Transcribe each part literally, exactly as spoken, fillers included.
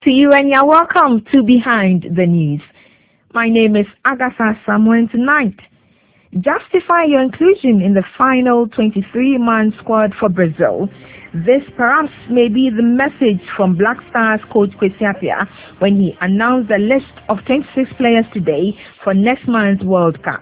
to you and you're welcome to Behind the News. My name is Agatha Samuel, and tonight, justify your inclusion in the final twenty-three man squad for Brazil. This perhaps may be the message from Black Stars coach Kwesi Appiah when he announced the list of twenty-six players today for next month's World Cup.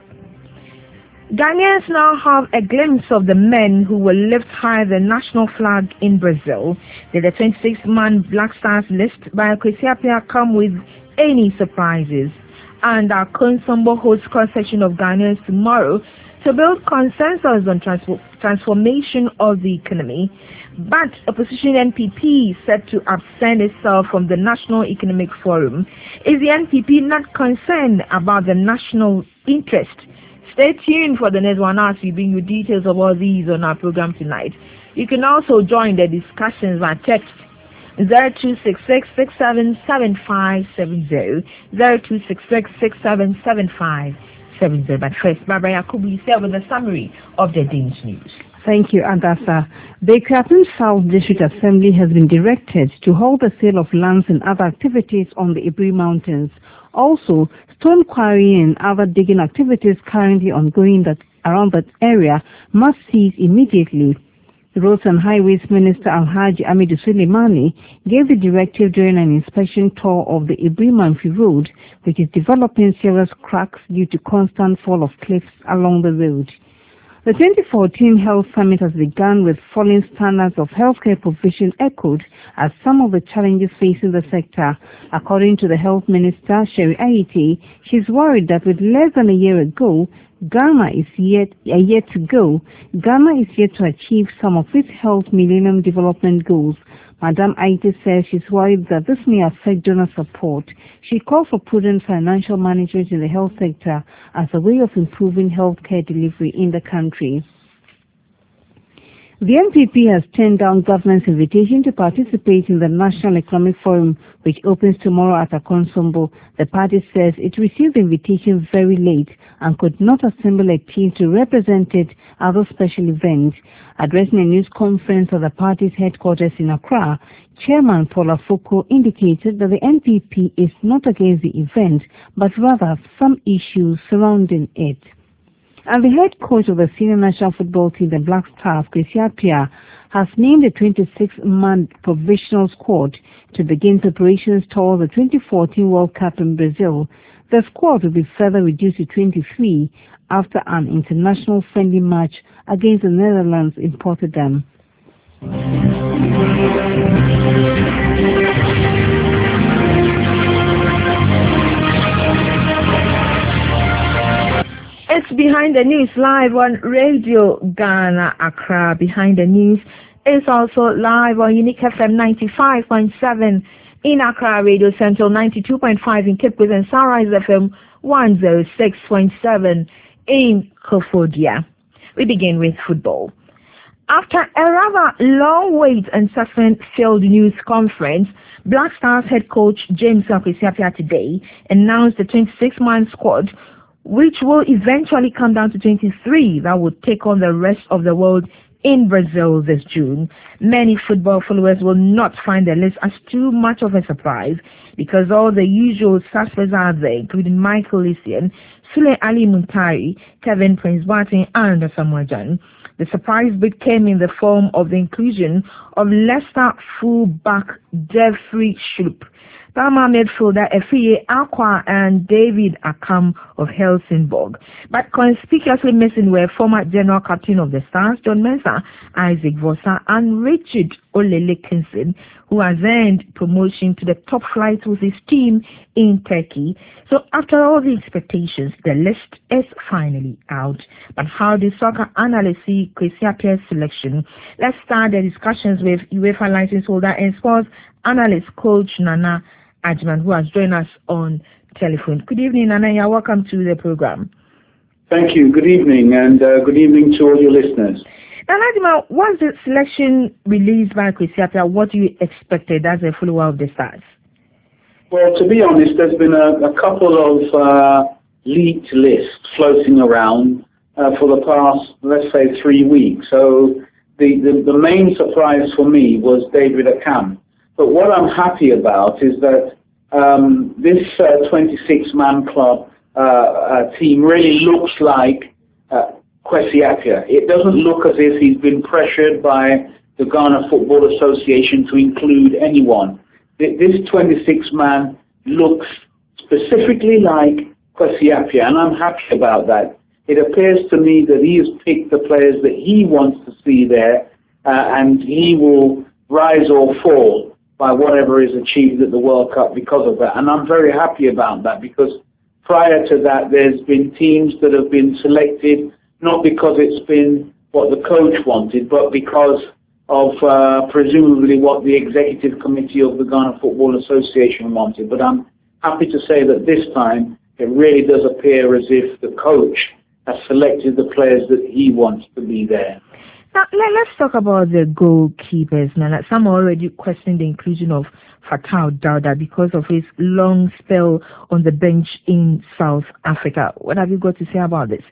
Ghanaians now have a glimpse of the men who will lift high the national flag in Brazil. Did the twenty-six man Black Stars list by Kwesi Appiah come with any surprises? And our Konsombo hosts cross-section of Ghanaians tomorrow to build consensus on transfor transformation of the economy. But opposition N P P set to absent itself from the National Economic Forum. Is the N P P not concerned about the national interest? Stay tuned for the next one hour to bring you details of all these on our program tonight. You can also join the discussions by text zero two six six, six seven seven five seven zero, zero two six six, six seven seven five seven zero. But first, Barbara Yakubu is here with a summary of the Danish news. Thank you, Agatha. The Kraton South District Assembly has been directed to hold the sale of lands and other activities on the Ibri Mountains. Also, stone quarrying and other digging activities currently ongoing that around that area must cease immediately. The Roads and Highways Minister Alhaji Amidu Suleimani gave the directive during an inspection tour of the Ibri Manfi Road, which is developing serious cracks due to constant fall of cliffs along the road. The twenty fourteen Health Summit has begun with falling standards of healthcare provision echoed as some of the challenges facing the sector. According to the Health Minister, Sherry Ayiti, she's worried that with less than a year ago, Ghana is yet a year to go. Ghana is yet to achieve some of its health Millennium Development Goals. Madam Aite says she's worried that this may affect donor support. She called for prudent financial management in the health sector as a way of improving healthcare delivery in the country. The N P P has turned down government's invitation to participate in the National Economic Forum, which opens tomorrow at Akonsombo. The party says it received the invitation very late and could not assemble a team to represent it at other special events. Addressing a news conference at the party's headquarters in Accra, Chairman Paul Afoko indicated that the N P P is not against the event, but rather some issues surrounding it. And the head coach of the senior national football team, the Black Stars, Kwesi Appiah, has named a twenty-six man provisional squad to begin preparations towards the twenty fourteen World Cup in Brazil. The squad will be further reduced to twenty-three after an international friendly match against the Netherlands in Rotterdam. It's Behind the News live on Radio Ghana Accra. Behind the News is also live on Unique F M ninety-five point seven in Accra, Radio Central ninety-two point five in Cape Coast, and Sunrise F M one oh six point seven in Kofodia. We begin with football. After a rather long wait and suffering field news conference, Black Stars head coach James Kwesi Appiah today announced the twenty-six man squad, which will eventually come down to twenty-three that will take on the rest of the world in Brazil this June. Many football followers will not find the list as too much of a surprise because all the usual suspects are there, including Michael Essien, Sule Ali Muntari, Kevin Prince Boateng, and Samuel Jan. The surprise bit came in the form of the inclusion of Leicester fullback Jeffrey Schlupp, Parma midfielder Efie Aqua, and David Akam of Helsingborg. But conspicuously missing were former general captain of the Stars, John Mensah, Isaac Vossa, and Richard Olelekinson, who has earned promotion to the top flight with his team in Turkey. So after all the expectations, the list is finally out. But how do soccer analysts see Kwesi Appiah's selection? Let's start the discussions with UEFA license holder and sports analyst coach Nana Ajman, who has joined us on telephone. Good evening, Nana. You're welcome to the program. Thank you. Good evening, and uh, good evening to all your listeners. Now, Najma, once the selection released by Kwesi Appiah, what do you expected as a follower of the Stars? Well, to be honest, there's been a, a couple of uh, leaked lists floating around uh, for the past, let's say, three weeks. So the, the, the main surprise for me was David Akam, But what I'm happy about is that um, this uh, twenty-six man club uh, uh, team really looks like uh, Kwesi Appiah. It doesn't look as if he's been pressured by the Ghana Football Association to include anyone. This twenty-six man looks specifically like Kwesi Appiah, and I'm happy about that. It appears to me that he has picked the players that he wants to see there, uh, and he will rise or fall by whatever is achieved at the World Cup because of that. And I'm very happy about that, because prior to that, there's been teams that have been selected not because it's been what the coach wanted, but because of uh, presumably what the executive committee of the Ghana Football Association wanted. But I'm happy to say that this time it really does appear as if the coach has selected the players that he wants to be there. Now, let's talk about the goalkeepers. Now, some are already questioning the inclusion of Fatal Dauda because of his long spell on the bench in South Africa. What have you got to say about this?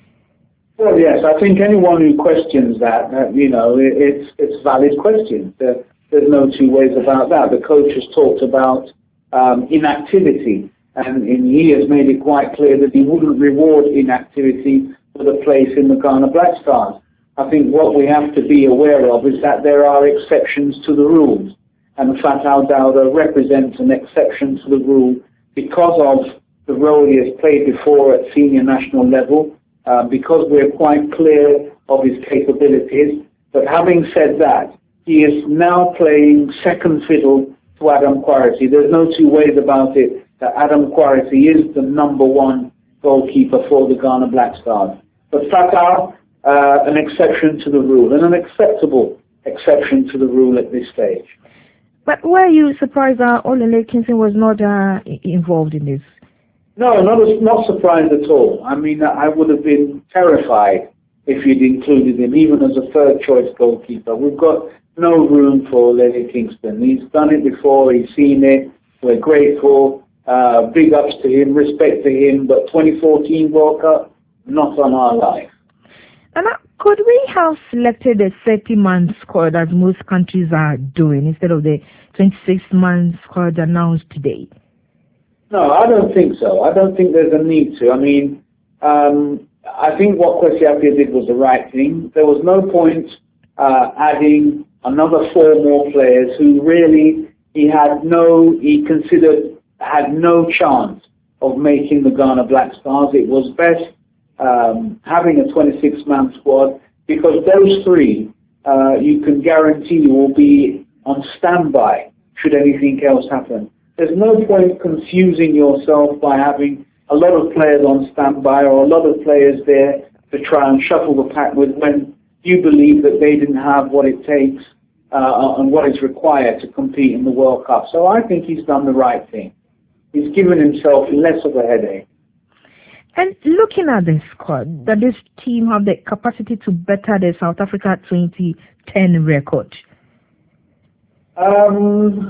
Well, yes, I think anyone who questions that, uh, you know, it, it's it's valid question. There, there's no two ways about that. The coach has talked about um, inactivity, and, and he has made it quite clear that he wouldn't reward inactivity for the place in the Ghana Black Stars. I think what we have to be aware of is that there are exceptions to the rules, and Fatal Dauda represents an exception to the rule because of the role he has played before at senior national level, uh, because we're quite clear of his capabilities. But having said that, he is now playing second fiddle to Adam Quarity. There's no two ways about it that Adam Quarity is the number one goalkeeper for the Ghana Black Stars. But Fatal, Uh, an exception to the rule, and an acceptable exception to the rule at this stage. But were you surprised that Olele Kingston was not uh, involved in this? No, not not surprised at all. I mean, I would have been terrified if you'd included him, even as a third-choice goalkeeper. We've got no room for Olele Kingston. He's done it before. He's seen it. We're grateful. Uh, big ups to him, respect to him. But twenty fourteen World Cup, not on our life. And could we have selected a thirty man squad as most countries are doing instead of the twenty-six man squad announced today? No, I don't think so. I don't think there's a need to. I mean, um, I think what Kwesi Appiah did was the right thing. There was no point uh, adding another four more players who really he had no, he considered had no chance of making the Ghana Black Stars. It was best Um, having a twenty-six man squad, because those three uh, you can guarantee will be on standby should anything else happen. There's no point confusing yourself by having a lot of players on standby or a lot of players there to try and shuffle the pack with when you believe that they didn't have what it takes uh, and what is required to compete in the World Cup. So I think he's done the right thing. He's given himself less of a headache. And looking at the squad, does this team have the capacity to better the South Africa twenty ten record? Um,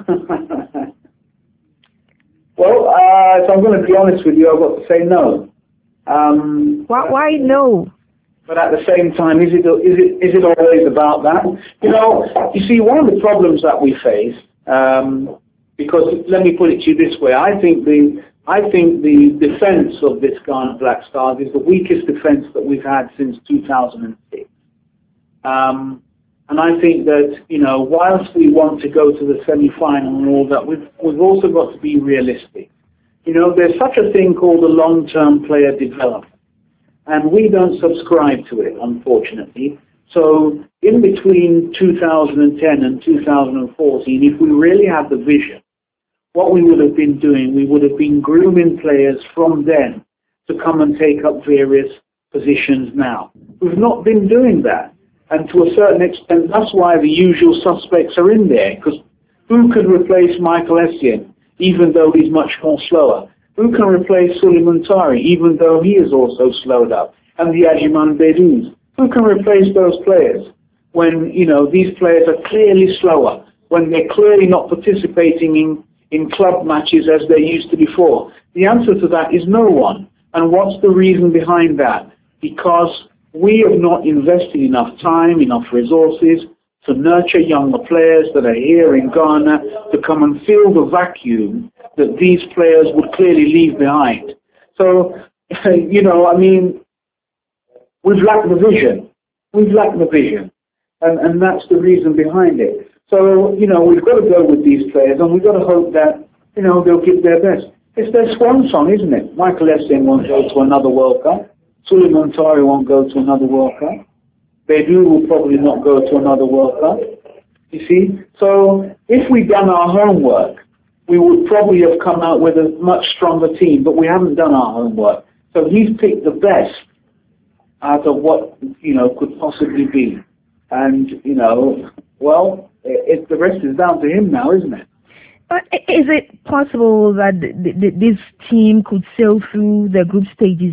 well, uh, if I'm going to be honest with you, I've got to say no. Um, why, why no? But at the same time, is it is it is it always about that? You know, you see, one of the problems that we face, um, because let me put it to you this way: I think the I think the defence of this Ghana Black Stars is the weakest defence that we've had since two thousand six. Um, and I think that, you know, whilst we want to go to the semi-final and all that, we've, we've also got to be realistic. You know, there's such a thing called a long-term player development, and we don't subscribe to it, unfortunately. So in between two thousand ten and two thousand fourteen, if we really had the vision, what we would have been doing, we would have been grooming players from then to come and take up various positions now. We've not been doing that. And to a certain extent, that's why the usual suspects are in there, because who could replace Michael Essien, even though he's much more slower? Who can replace Suleiman Tari, even though he is also slowed up? And the Ajiman Bedou's. Who can replace those players when, you know, these players are clearly slower, when they're clearly not participating in in club matches as they used to before? The answer to that is no one. And what's the reason behind that? Because we have not invested enough time, enough resources to nurture younger players that are here in Ghana to come and fill the vacuum that these players would clearly leave behind. So, you know, I mean, we've lacked the vision. We've lacked the vision. And, and that's the reason behind it. So, you know, we've got to go with these players and we've got to hope that, you know, they'll give their best. It's their swan song, isn't it? Michael Essien won't go to another World Cup. Suleiman Tari won't go to another World Cup. Bedu will probably not go to another World Cup. You see? So if we'd done our homework, we would probably have come out with a much stronger team, but we haven't done our homework. So he's picked the best out of what, you know, could possibly be. And, you know, well, it, the rest is down to him now, isn't it? But is it possible that th th this team could sail through the group stages?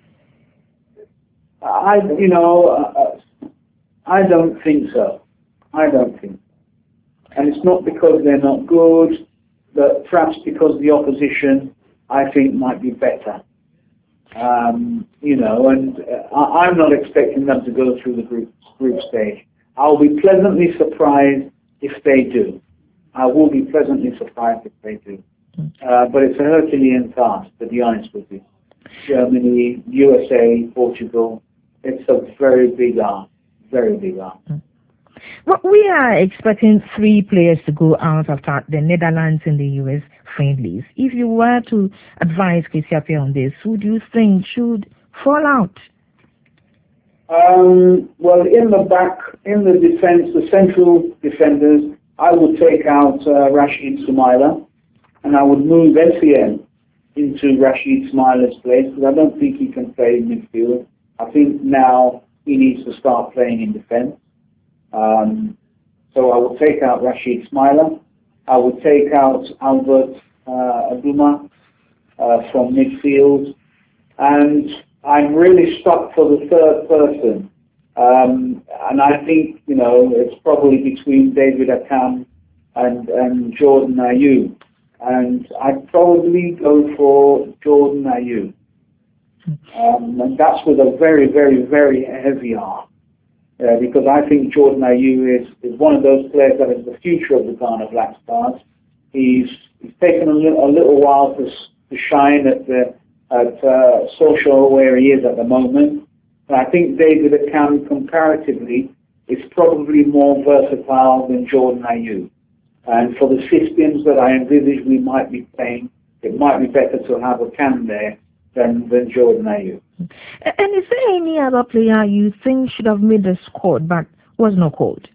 I, you know, uh, I don't think so. I don't think. And it's not because they're not good, but perhaps because the opposition, I think, might be better. Um, you know, and uh, I, I'm not expecting them to go through the group group stage. I'll be pleasantly surprised if they do. I will be pleasantly surprised if they do. Uh, but it's a Herculean task, to be honest with you. Germany, U S A, Portugal, it's a very big ask, very big ask. Well, we are expecting three players to go out after the Netherlands and the U S friendlies. If you were to advise Kwesi Appiah on this, who do you think should fall out? Um, well, in the back, in the defense, the central defenders, I would take out uh, Rashid Sumaila, and I would move Essien into Rashid Sumaila's place, because I don't think he can play in midfield. I think now he needs to start playing in defense. Um, so I will take out Rashid Sumaila. I would take out Albert uh, Aduma uh, from midfield. And I'm really stuck for the third person. Um, and I think, you know, it's probably between David Akam and, and Jordan Ayew. And I'd probably go for Jordan Ayew. Um, and that's with a very, very, very heavy arm. Uh, because I think Jordan Ayew is, is one of those players that is the future of the Ghana Black Stars. He's, he's taken a, li a little while to, to shine at the at uh, social where he is at the moment. And I think David Akam comparatively is probably more versatile than Jordan Ayew. And for the systems that I envisage we might be playing, it might be better to have Akam there than, than Jordan Ayew. And is there any other player you think should have made the squad but was not called?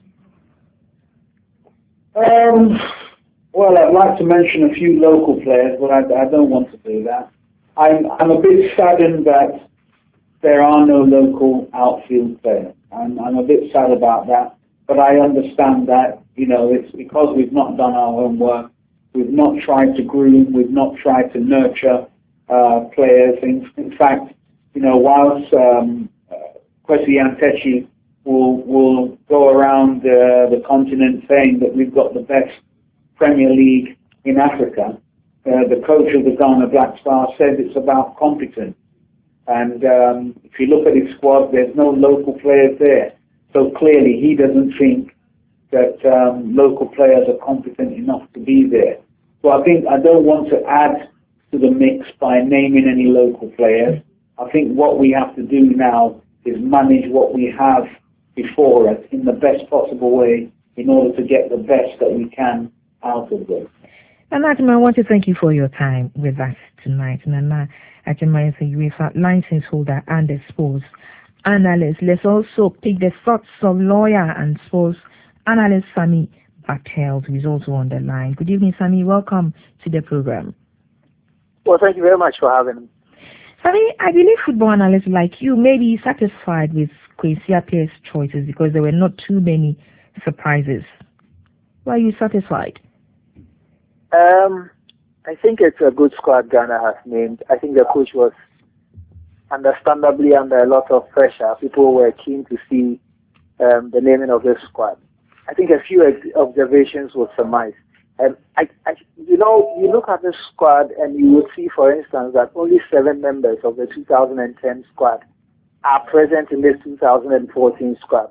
Um, well, I'd like to mention a few local players, but I, I don't want to do that. I'm, I'm a bit saddened that there are no local outfield players. I'm, I'm a bit sad about that, but I understand that, you know, it's because we've not done our homework, we've not tried to groom, we've not tried to nurture uh, players. In, in fact, you know, whilst um, uh, Kwesi Nyantakyi will, will go around uh, the continent saying that we've got the best Premier League in Africa, Uh, the coach of the Ghana Black Stars said it's about competence. And um, if you look at his squad, there's no local players there. So clearly he doesn't think that um, local players are competent enough to be there. So I think I don't want to add to the mix by naming any local players. I think what we have to do now is manage what we have before us in the best possible way in order to get the best that we can out of them. And Ajima, I want to thank you for your time with us tonight. Nana Ajima is a UEFA license holder and a sports analyst. Let's also pick the thoughts of lawyer and sports analyst Sami Patel, who is also on the line. Good evening, Sami. Welcome to the program. Well, thank you very much for having me. Sami, I believe football analysts like you may be satisfied with Kwesi Appiah's choices because there were not too many surprises. Why are you satisfied? Um, I think it's a good squad Ghana has named. I think the coach was understandably under a lot of pressure. People were keen to see um, the naming of this squad. I think a few observations would suffice. Um, I, I, you know, you look at this squad and you would see, for instance, that only seven members of the two thousand ten squad are present in this two thousand fourteen squad.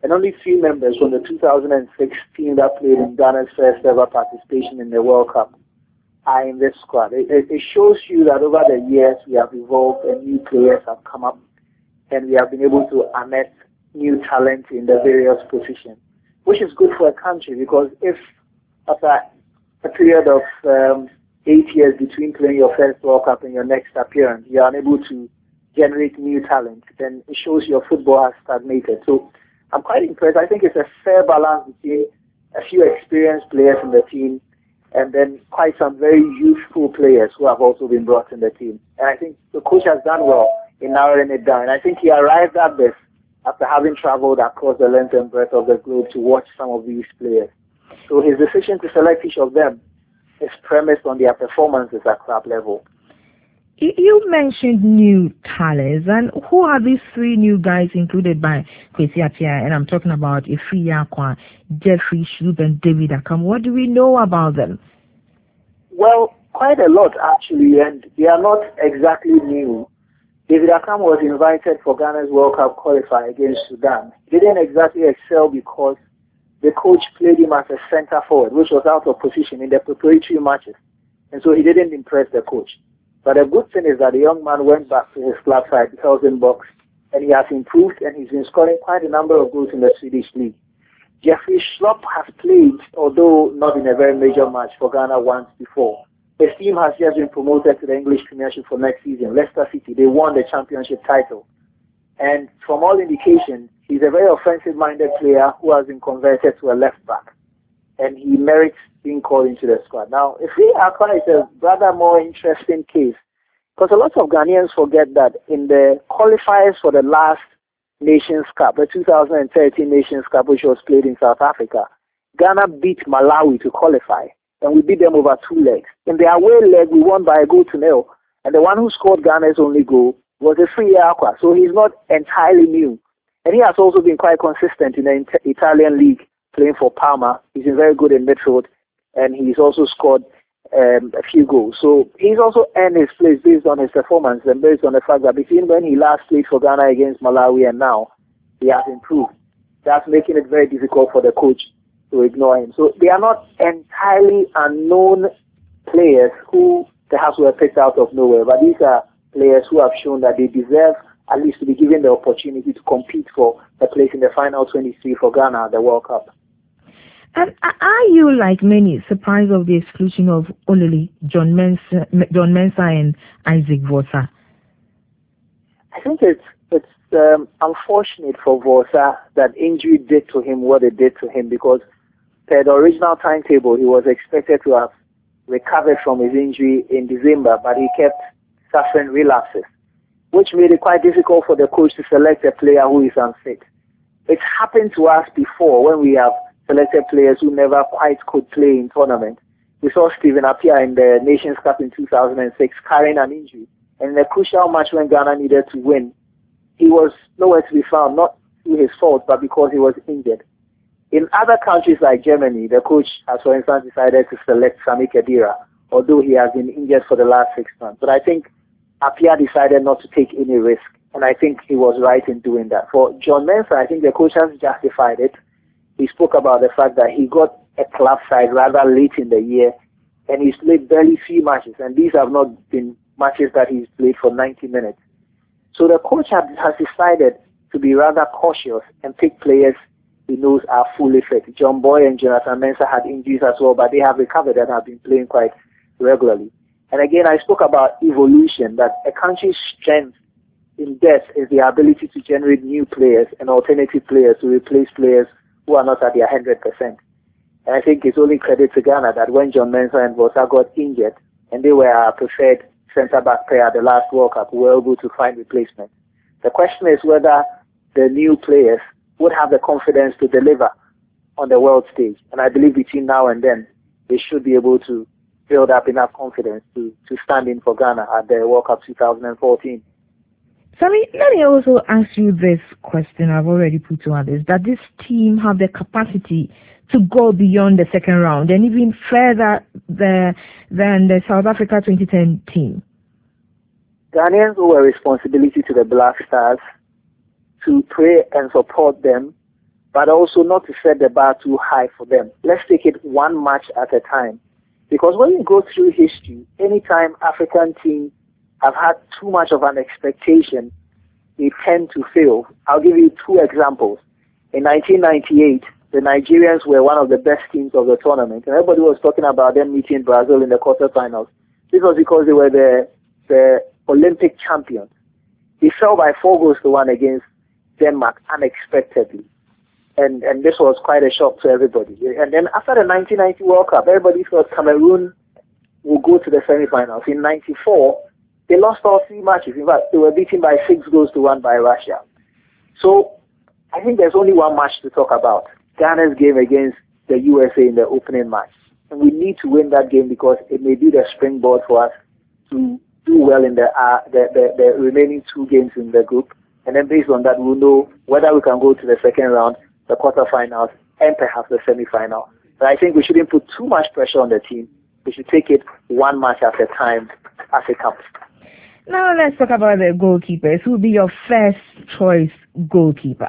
and only three members from the two thousand six team that played in Ghana's first ever participation in the World Cup are in this squad. It, it, it shows you that over the years we have evolved and new players have come up, and we have been able to unearth new talent in the various positions, which is good for a country, because if after a period of um, eight years between playing your first World Cup and your next appearance, you are unable to generate new talent, then it shows your football has stagnated. So I'm quite impressed. I think it's a fair balance between a few experienced players in the team and then quite some very youthful players who have also been brought in the team. And I think the coach has done well in narrowing it down. And I think he arrived at this after having traveled across the length and breadth of the globe to watch some of these players. So his decision to select each of them is premised on their performances at club level. You mentioned new talents, and who are these three new guys included by Kwesi Appiah? And I'm talking about Efri Yakwa, Jeffrey Schlupp, and David Accam. What do we know about them? Well, quite a lot actually, and they are not exactly new. David Accam was invited for Ghana's World Cup qualifier against Sudan. He didn't exactly excel because the coach played him as a centre forward, which was out of position in the preparatory matches, and so he didn't impress the coach. But the good thing is that the young man went back to his club side, the Thousand Box, and he has improved, and he's been scoring quite a number of goals in the Swedish league. Jeffrey Schlupp has played, although not in a very major match, for Ghana once before. His team has just been promoted to the English Premiership for next season, Leicester City. They won the championship title. And from all indications, he's a very offensive-minded player who has been converted to a left back. And he merits being called into the squad. Now, if we are quite a rather more interesting case, because a lot of Ghanaians forget that in the qualifiers for the last Nations Cup, the two thousand thirteen Nations Cup, which was played in South Africa, Ghana beat Malawi to qualify, and we beat them over two legs. In the away leg, we won by a goal to nil, and the one who scored Ghana's only goal was Efri Yakwa, so he's not entirely new. And he has also been quite consistent in the Italian league, playing for Parma. He's been very good in midfield, and he's also scored um, a few goals. So he's also earned his place based on his performance and based on the fact that between when he last played for Ghana against Malawi and now, he has improved. That's making it very difficult for the coach to ignore him. So they are not entirely unknown players who perhaps were picked out of nowhere, but these are players who have shown that they deserve at least to be given the opportunity to compete for a place in the final twenty-three for Ghana at the World Cup. And are you, like many, surprised of the exclusion of Olili, John Mensah, John Mensah and Isaac Vosa? I think it's it's um, unfortunate for Vosa that injury did to him what it did to him, because per the original timetable, he was expected to have recovered from his injury in December, but he kept suffering relapses, which made it quite difficult for the coach to select a player who is unfit. It's happened to us before when we have selected players who never quite could play in tournament. We saw Stephen Appiah in the Nations Cup in two thousand six carrying an injury. And in a crucial match when Ghana needed to win, he was nowhere to be found, not through his fault, but because he was injured. In other countries like Germany, the coach has, for instance, decided to select Sami Khedira, although he has been injured for the last six months. But I think Appiah decided not to take any risk, and I think he was right in doing that. For John Mensah, I think the coach has justified it. He spoke about the fact that he got a club side rather late in the year, and he's played barely few matches, and these have not been matches that he's played for ninety minutes. So the coach has, has decided to be rather cautious and pick players he knows are fully fit. John Boy and Jonathan Mensah had injuries as well, but they have recovered and have been playing quite regularly. And again, I spoke about evolution, that a country's strength in depth is the ability to generate new players and alternative players to replace players who are not at their one hundred percent. And I think it's only credit to Ghana that when John Mensah and Vosa got injured and they were our preferred centre-back player at the last World Cup, we were able to find replacements. The question is whether the new players would have the confidence to deliver on the world stage. And I believe between now and then, they should be able to build up enough confidence to, to stand in for Ghana at the World Cup two thousand fourteen. Sami, let me also ask you this question I've already put to others, that this team have the capacity to go beyond the second round and even further the, than the South Africa twenty ten team. Ghanaians owe a responsibility to the Black Stars to pray and support them but also not to set the bar too high for them. Let's take it one match at a time. Because when you go through history, anytime African teams have had too much of an expectation, they tend to fail. I'll give you two examples. In nineteen ninety-eight, the Nigerians were one of the best teams of the tournament, and everybody was talking about them meeting Brazil in the quarterfinals. This was because they were the, the Olympic champions. They fell by four goals to one against Denmark unexpectedly. And and this was quite a shock to everybody. And then after the nineteen ninety World Cup, everybody thought Cameroon will go to the semifinals. In ninety-four, they lost all three matches. In fact, they were beaten by six goals to one by Russia. So I think there's only one match to talk about. Ghana's game against the U S A in the opening match. And we need to win that game because it may be the springboard for us to do well in the, uh, the, the, the remaining two games in the group. And then based on that, we'll know whether we can go to the second round, the quarterfinals, and perhaps the semifinal. But I think we shouldn't put too much pressure on the team. We should take it one match at a time as it comes. Now let's talk about the goalkeepers. Who will be your first choice goalkeeper?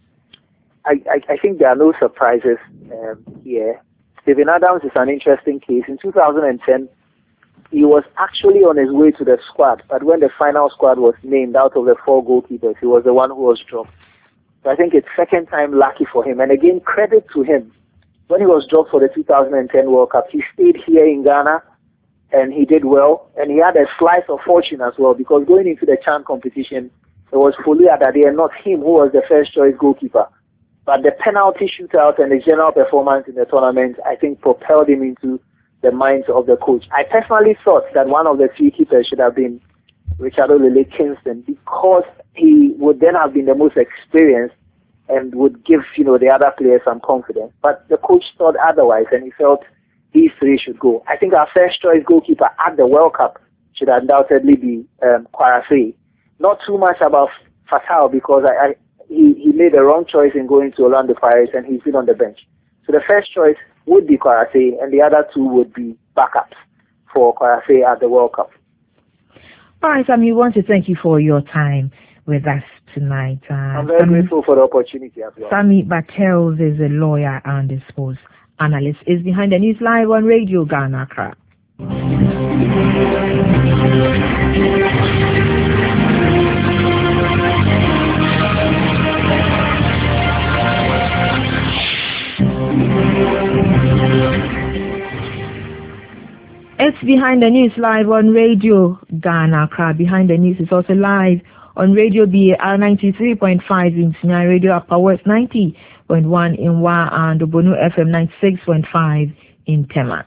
I, I, I think there are no surprises um, here. Steven Adams is an interesting case. In two thousand ten, he was actually on his way to the squad, but when the final squad was named out of the four goalkeepers, he was the one who was dropped. So I think it's second time lucky for him. And again, credit to him. When he was dropped for the two thousand ten World Cup, he stayed here in Ghana, and he did well. And he had a slice of fortune as well, because going into the CHAN competition, it was Folu Adade and not him who was the first choice goalkeeper. But the penalty shootout and the general performance in the tournament, I think, propelled him into the minds of the coach. I personally thought that one of the three keepers should have been Richard Olele Kingston, because he would then have been the most experienced and would give, you know, the other players some confidence. But the coach thought otherwise, and he felt these three should go. I think our first choice goalkeeper at the World Cup should undoubtedly be um, Kwarasei. Not too much about Fatal, because I, I he, he made the wrong choice in going to Orlando Pirates, and he's been on the bench. So the first choice would be Kwarasei, and the other two would be backups for Kwarasei at the World Cup. All right, Sam, we want to thank you for your time with us tonight. Uh, I'm very Sammy, grateful for the opportunity as well. Sammy Battels is a lawyer and a sports analyst. Is behind the news live on Radio Ghana Accra. It's Behind the News live on Radio Ghana Accra. Behind the News is also live on Radio B A R ninety-three point five in Sinai, Radio Upper West ninety point one in Wa, and Obonu F M ninety-six point five in Tema.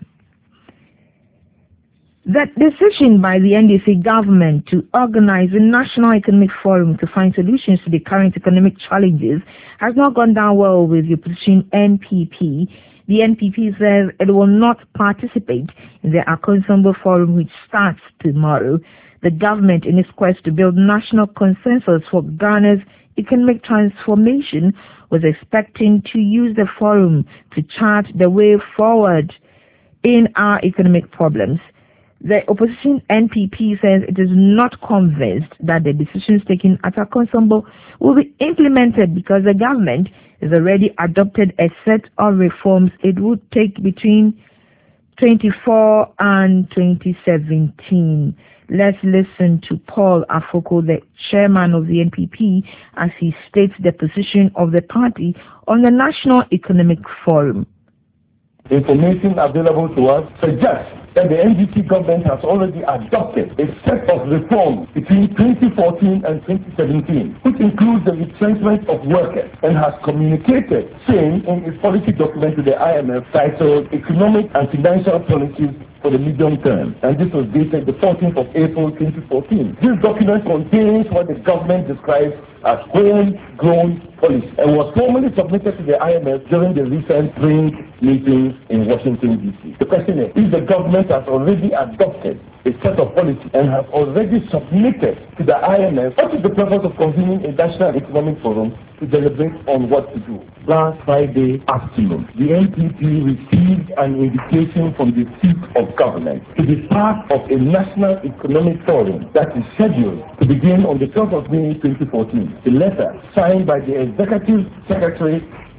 The decision by the N D C government to organize a national economic forum to find solutions to the current economic challenges has not gone down well with the opposition N P P. The N P P says it will not participate in the Akosombo Forum, which starts tomorrow. The government, in its quest to build national consensus for Ghana's economic transformation, was expecting to use the forum to chart the way forward in our economic problems. The opposition N P P says it is not convinced that the decisions taken at Akosombo will be implemented because the government has already adopted a set of reforms it would take between twenty-four and twenty seventeen. Let's listen to Paul Afoko, the chairman of the N P P, as he states the position of the party on the National Economic Forum. Information available to us suggests that the N D C government has already adopted a set of reforms between twenty fourteen and twenty seventeen, which includes the retrenchment of workers, and has communicated saying in its policy document to the I M F titled Economic and Financial Policies for the Medium Term, and this was dated the fourteenth of April twenty fourteen. This document contains what the government describes as homegrown policy and was formally submitted to the I M F during the recent spring meetings in Washington, D C. The question is, if the government has already adopted a set of policy and has already submitted to the I M F, what is the purpose of convening a national economic forum to deliberate on what to do? Last Friday afternoon, the N P P received an invitation from the seat of government to be part of a national economic forum that is scheduled to begin on the twelfth of May twenty fourteen. The letter signed by the executive secretary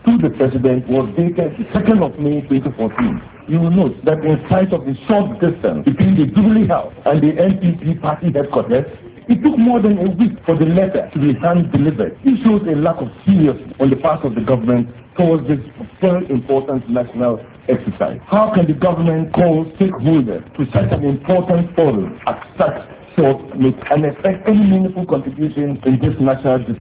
to the president was dated the second of May twenty fourteen. You will note that in spite of the short distance between the Jubilee House and the N P P party headquarters, it took more than a week for the letter to be hand-delivered. This shows a lack of seriousness on the part of the government towards this very important national exercise. How can the government call stakeholders to such an important forum at such short notice and expect any meaningful contribution in this national discussion?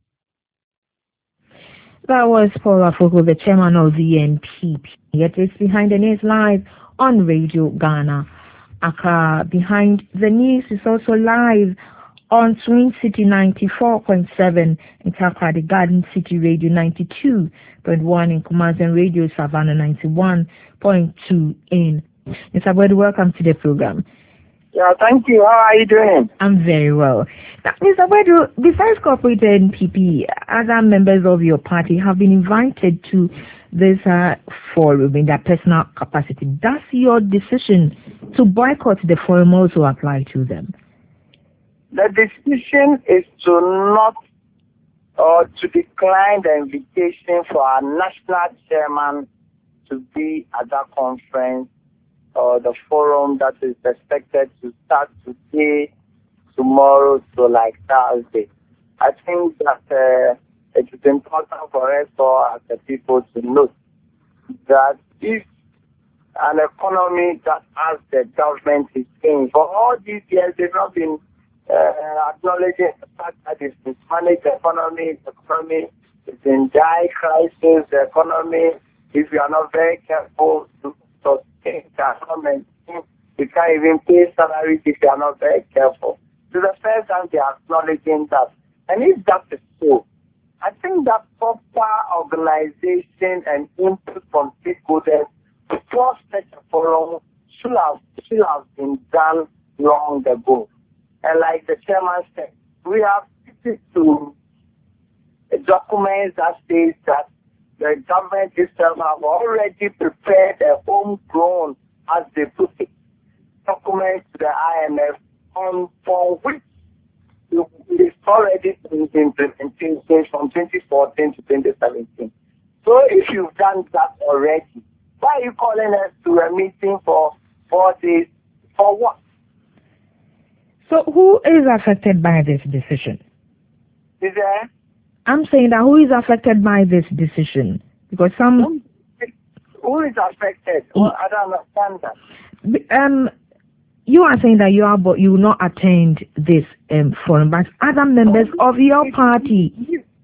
That was Paul Afoko, the chairman of the N P P. Yet it's Behind the News live on Radio Ghana. Accra Behind the News is also live on Twin City ninety-four point seven in Accra, the Garden City Radio ninety-two point one in Kumasi, and Radio Savannah ninety-one point two in. Mister Abwedu, welcome to the program. Yeah, thank you. How are you doing? I'm very well. Now, Mister Abwedu, besides corporate N P P, other members of your party have been invited to this uh, forum in their personal capacity. Does your decision to boycott the forum also apply to them? The decision is to not or to decline the invitation for our national chairman to be at that conference or the forum that is expected to start today, tomorrow, to like Thursday. I think that uh, it is important for us all as the people to note that if an economy that has the government is in, for all these years they've not been uh, acknowledging the fact that it's mismanaged the economy, the economy is in dire crisis, the economy, if you are not very careful to sustain the economy, you can't even pay salaries if you are not very careful. So the first time they are acknowledging that. And if that is so, I think that proper organization and input from stakeholders before such a forum should have, should have been done long ago. And like the chairman said, we have access to documents that state that the government itself have already prepared a homegrown, as they put it, documents to the I M F on for which it's already been implemented from twenty fourteen to twenty seventeen. So if you've done that already, why are you calling us to a meeting for four days? For what? So who is affected by this decision? Is there? I'm saying that who is affected by this decision? Because some... Who is affected? Well, I don't understand that. Um, you are saying that you are, but you will not attend this um, forum, but other members of your party...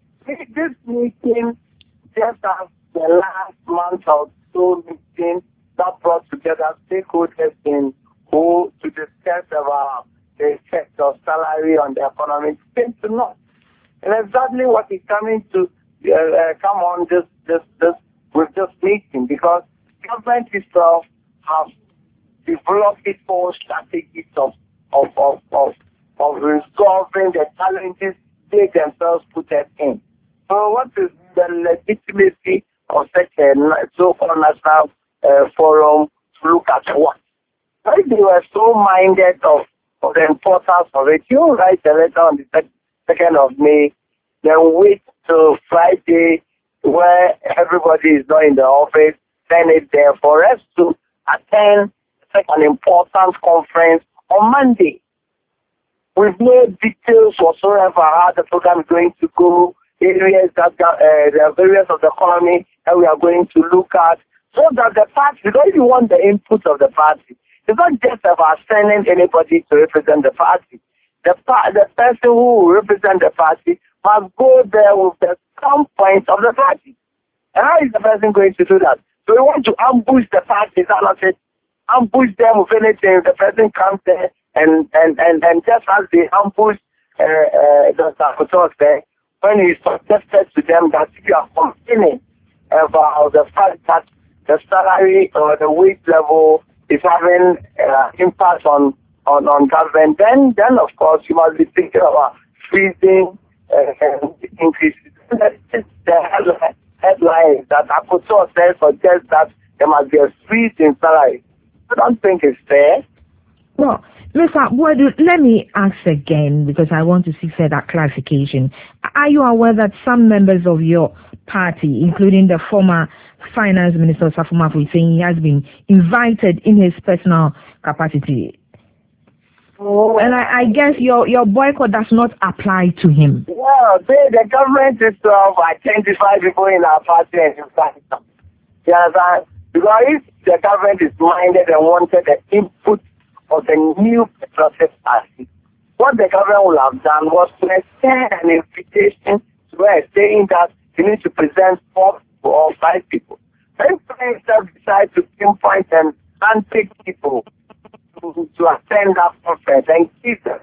This meeting just as the last month or so meeting that brought together stakeholders in who to discuss about the effect of salary on the economy came to naught. And exactly what is coming to uh, uh, come on this this this with this meeting, because government itself has developed its own strategies of of of of, of resolving the challenges they themselves put it in. So what is the legitimacy of such a so-called national uh, forum to look at what? If they were so minded of, of the importance of it, you write a letter on the second of May, then wait till Friday where everybody is not in the office, send it there for us to attend such an important conference on Monday. With no details whatsoever how the program is going to go, areas that uh, there are areas of the economy that we are going to look at, so that the party, because if you want the input of the party, it's not just about sending anybody to represent the party. The, the person who will represent the party must go there with the some point of the party. And how is the person going to do that? So we want to ambush the party, is that not it? Ambush them with anything. The person comes there and, and, and, and just as they ambush uh, uh, Doctor Couture there, when he suggested to them that if you are complaining about the fact that the salary or the wage level is having uh, impact on, on, on government, then, then of course you must be thinking about freezing uh, increases. The headline, headline that Akoto says suggests that there must be a freeze in salary. I don't think it's fair. Well, Mister Boadu, let me ask again because I want to seek further clarification. Are you aware that some members of your party, including the former Finance Minister Osafo Mafu, saying he has been invited in his personal capacity? Oh. And I, I guess your, your boycott does not apply to him. Well, they, the government is to have identified people in our party and invite them. You understand? Because if the government is minded and wanted the input of the new process party, what the government would have done was to extend an invitation to us saying that you need to present four or five people. When Prime Minister decides to pinpoint and handpick people to, to attend that conference and give them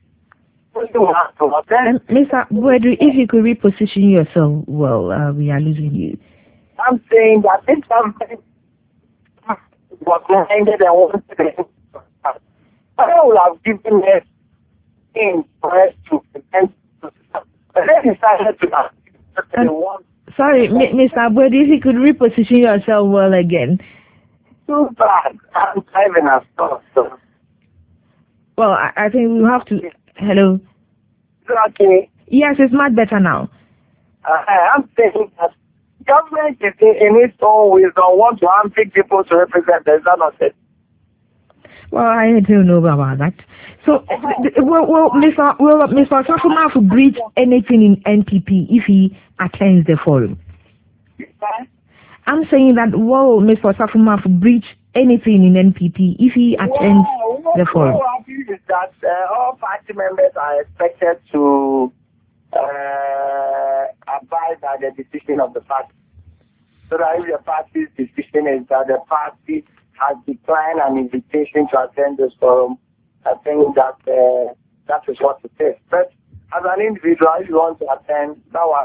um, Mister Boadu, if you could reposition yourself, well, uh, we are losing you. I'm saying that this government was minded and wanted to I would have given us in for us to present, but they decided to ask. Um, sorry, Mister Boadu, if you could reposition yourself well again. Too bad. I'm driving a stop, so. Well, I, I think we have to. Hello. Okay. Yes, it's much better now. Uh, I'm saying that government is in, in its own wisdom want to handpick people to represent. Is that not it? Well, I don't know about that. So, will, will Mister Will Mister Osafo Mafu breach anything in N P P if he attends the forum? Okay. I'm saying that will Mister Osafo Mafu breach anything in N P P if he attends well, the forum? What I feel is that uh, all party members are expected to uh, abide by the decision of the party. So that if the party's decision is that the party has declined an invitation to attend this forum, I think that uh, that is what it is. But as an individual, if you want to attend, that one,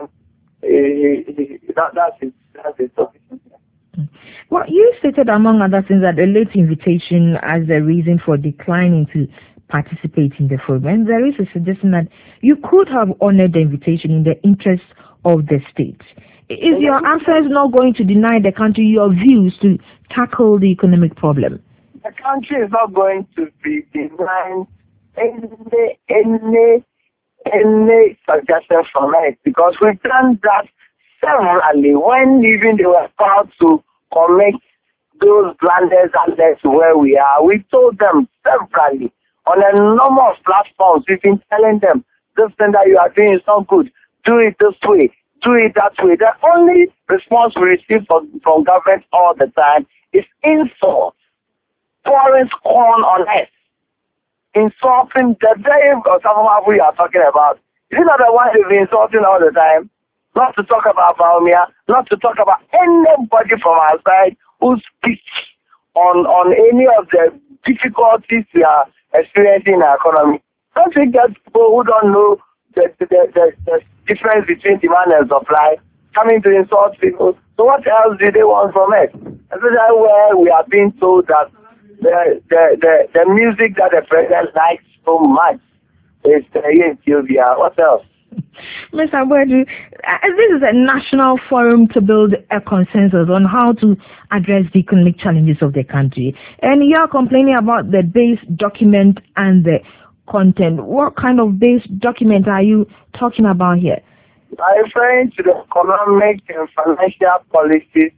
uh, that, that's it. That's it. Well, you stated, among other things, that the late invitation as the reason for declining to participate in the forum. And there is a suggestion that you could have honored the invitation in the interest of the state. Is your answer not going to deny the country your views to tackle the economic problem? The country is not going to be denying any, any, any suggestion from it because we've done that severally when even they were proud to commit those blunders and led to where we are. We told them severally on a number of platforms. We've been telling them this thing that you are doing is not good. Do it this way. Do it that way. The only response we receive from, from government all the time is insults, pouring scorn on us, insulting the very Osafo we are talking about. These are the ones we've been insulting all the time. Not to talk about Baumia, not to talk about anybody from our side who speaks on, on any of the difficulties we are experiencing in our economy. Don't think that people who don't know the, the, the, the difference between demand and supply coming to insult people. So what else do they want from us? Especially where we are being told that the the, the, the music that the president likes so much is uh, in Ethiopia. What else? Mister Boadu, this is a national forum to build a consensus on how to address the economic challenges of the country. And you are complaining about the base document and the content. What kind of base document are you talking about here? I'm referring to the economic and financial policies.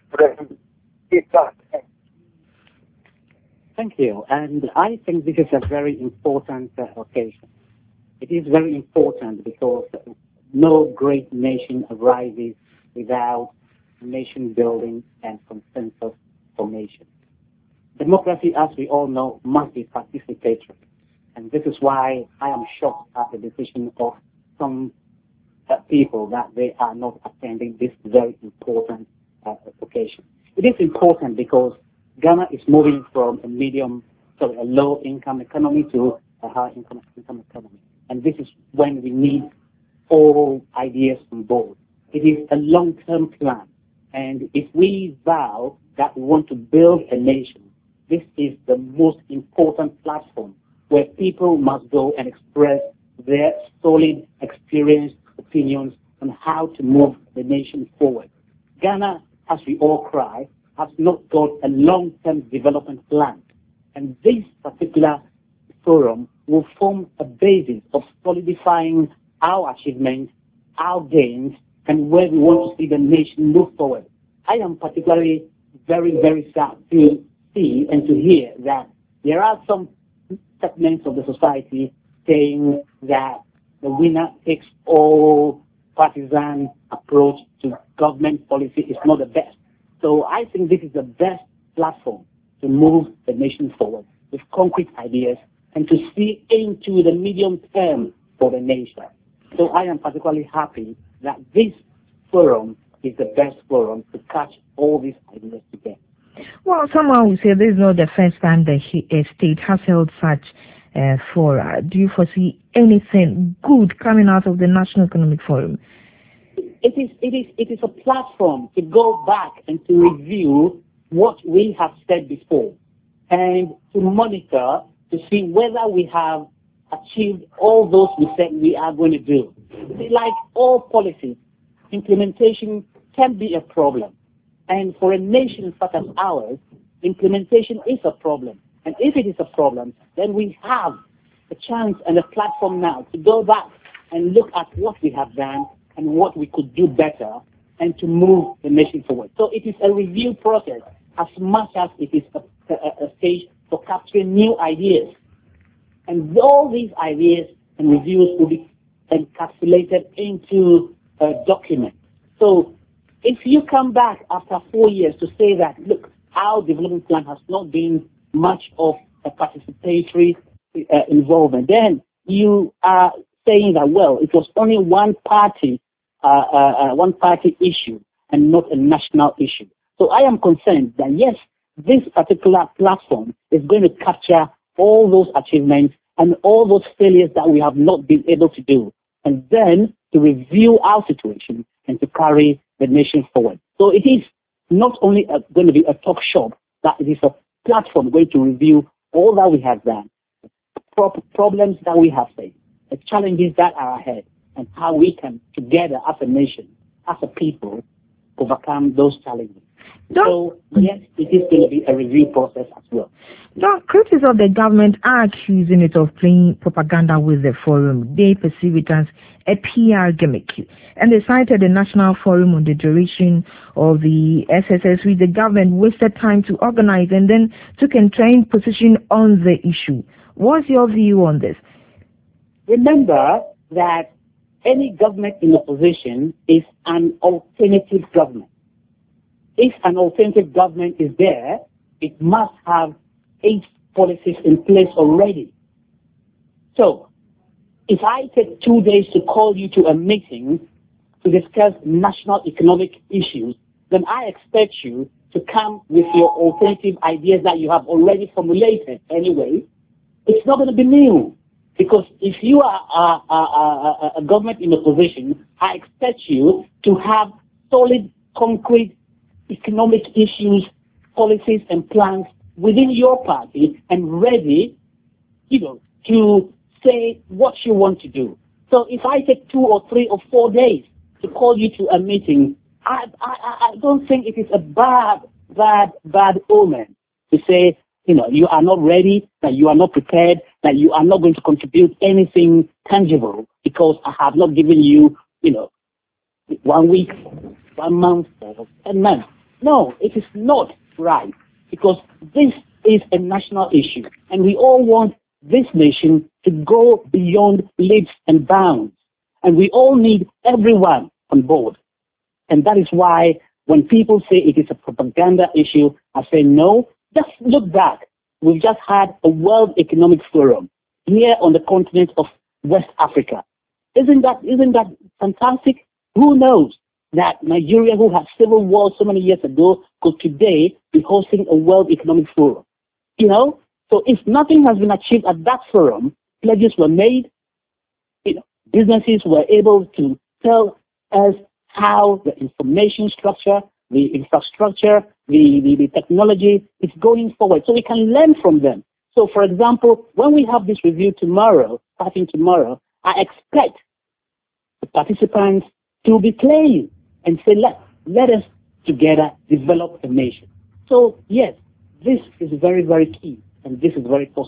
Thank you. And I think this is a very important uh, occasion. It is very important because no great nation arises without nation building and consensus formation. Democracy, as we all know, must be participatory. And this is why I am shocked at the decision of some uh, people that they are not attending this very important uh, occasion. It is important because Ghana is moving from a medium, sorry, a low-income economy to a high-income income economy. And this is when we need all ideas on board. It is a long-term plan. And if we vow that we want to build a nation, this is the most important platform where people must go and express their solid experienced opinions on how to move the nation forward. Ghana, as we all cry, has not got a long-term development plan. And this particular forum will form a basis of solidifying our achievements, our gains, and where we want to see the nation move forward. I am particularly very, very sad to see and to hear that there are some segments of the society saying that the winner takes all partisan approach to government policy is not the best. So I think this is the best platform to move the nation forward with concrete ideas and to see into the medium term for the nation. So I am particularly happy that this forum is the best forum to catch all these ideas together. Well, someone will say this is not the first time the state has held such uh, fora. Do you foresee anything good coming out of the National Economic Forum? It is, it is, it is a platform to go back and to review what we have said before and to monitor to see whether we have achieved all those we said we are going to do. Like all policies, implementation can be a problem. And for a nation such as ours, implementation is a problem. And if it is a problem, then we have a chance and a platform now to go back and look at what we have done and what we could do better and to move the nation forward. So it is a review process as much as it is a, a, a stage for capturing new ideas. And all these ideas and reviews will be encapsulated into a document. So if you come back after four years to say that, look, our development plan has not been much of a participatory uh, involvement, then you are saying that, well, it was only one party, uh, uh, uh, one party issue and not a national issue. So I am concerned that, yes, this particular platform is going to capture all those achievements and all those failures that we have not been able to do, and then to review our situation and to carry the nation forward. So it is not only a, going to be a talk shop, but it is a platform going to review all that we have done, pro problems that we have faced, the challenges that are ahead, and how we can, together as a nation, as a people, overcome those challenges. So, yes, it is going to be a review process as well. The critics of the government are accusing it of playing propaganda with the forum. They perceive it as a P R gimmick. And they cited the National Forum on the duration of the S S S, which the government wasted time to organize and then took a trained position on the issue. What's your view on this? Remember that any government in opposition is an alternative government. If an alternative government is there, it must have eight policies in place already. So, if I take two days to call you to a meeting to discuss national economic issues, then I expect you to come with your alternative ideas that you have already formulated anyway. It's not going to be new. Because if you are a, a, a, a government in opposition, I expect you to have solid, concrete economic issues, policies, and plans within your party and ready, you know, to say what you want to do. So if I take two or three or four days to call you to a meeting, I, I, I don't think it is a bad, bad, bad omen to say, you know, you are not ready, that you are not prepared, that you are not going to contribute anything tangible because I have not given you, you know, one week, one month, or ten months. No, it is not right because this is a national issue and we all want this nation to go beyond leaps and bounds. And we all need everyone on board. And that is why when people say it is a propaganda issue, I say no. Just look back. We've just had a World Economic Forum here on the continent of West Africa. Isn't that, isn't that fantastic? Who knows that Nigeria, who had civil war so many years ago, could today be hosting a World Economic Forum? You know? So if nothing has been achieved at that forum, pledges were made, you know, businesses were able to tell us how the information structure, the infrastructure, the, the, the technology is going forward. So we can learn from them. So for example, when we have this review tomorrow, starting tomorrow, I expect the participants to be playing and say, let, let us together develop a nation. So yes, this is very, very key and this is very positive.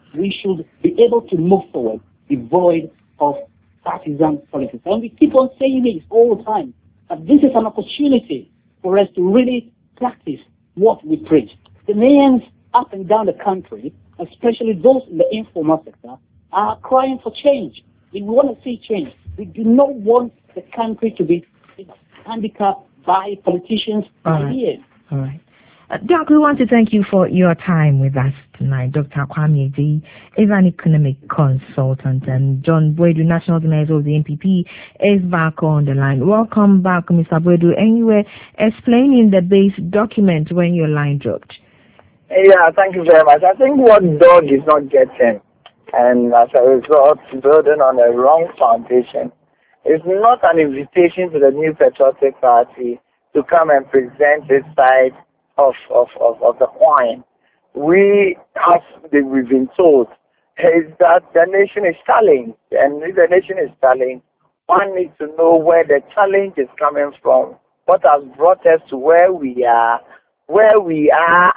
we should be able to move forward, devoid of partisan politics. And we keep on saying this all the time, that this is an opportunity for us to really practice what we preach. The Ghanaians up and down the country, especially those in the informal sector, are crying for change. We want to see change. We do not want the country to be handicapped by politicians' ideas. All right. Uh, Doc, we want to thank you for your time with us tonight. Doctor Kwame Ejeyi is an economic consultant, and John Boadu, national organizer of the N P P, is back on the line. Welcome back, Mister Boadu. And you were explaining the base document when your line dropped. Yeah, thank you very much. I think what Doug is not getting, and as a result, building on a wrong foundation, is not an invitation to the New Patriotic Party to come and present its side of, of, of, of the coin. We, as we've been told, is that the nation is challenged. And if the nation is challenged, one needs to know where the challenge is coming from, what has brought us to where we are, where we are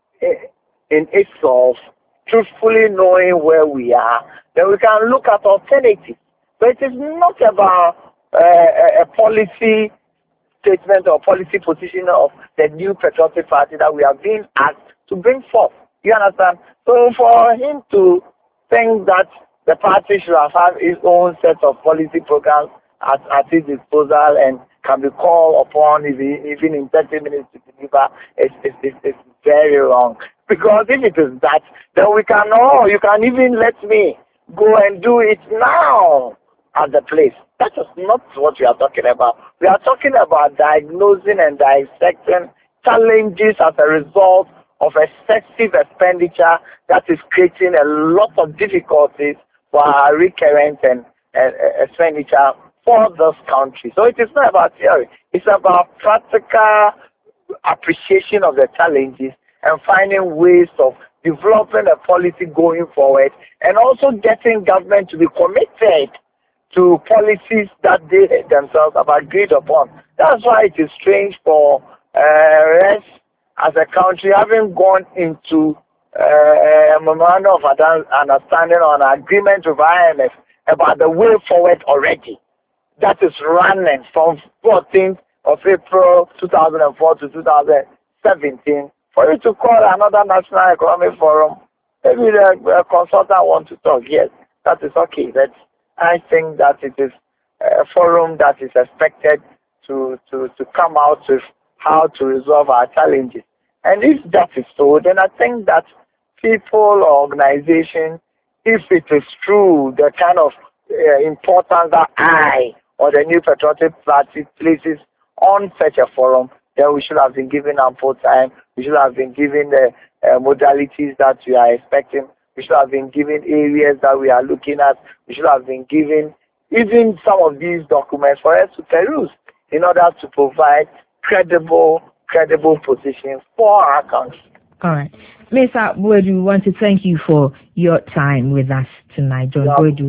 in itself, truthfully knowing where we are, then we can look at alternatives. But it is not about uh, a policy statement or policy position of the New Patriotic Party that we are being asked to bring forth. You understand? So for him to think that the party should have had its own set of policy programs at, at its disposal and can be called upon even, even in thirty minutes to deliver, it's, it's, it's, it's very wrong. Because if it is that, then we can, oh, you can even let me go and do it now at the place. That is not what we are talking about. We are talking about diagnosing and dissecting challenges as a result of excessive expenditure that is creating a lot of difficulties for our recurrent and uh, expenditure for this country. So it is not about theory. It's about practical appreciation of the challenges and finding ways of developing a policy going forward, and also getting government to be committed to policies that they themselves have agreed upon. That's why it is strange for uh, us as a country having gone into uh, a memorandum of understanding on an agreement with I M F about the way forward already. That is running from fourteenth of April two thousand four to two thousand seventeen. For you to call another National Economic Forum, maybe the uh, consultant wants to talk, yes, that is okay. But I think that it is a forum that is expected to, to, to come out with how to resolve our challenges. And if that is so, then I think that people or organizations, if it is true, the kind of uh, importance that I or the New Patriotic Party places on such a forum, then we should have been given ample time. We should have been given the uh, modalities that we are expecting. We should have been given areas that we are looking at. We should have been given even some of these documents for us to peruse in order to provide credible, credible positions for our country. All right. Mister Boadu, we want to thank you for your time with us tonight. John Boadu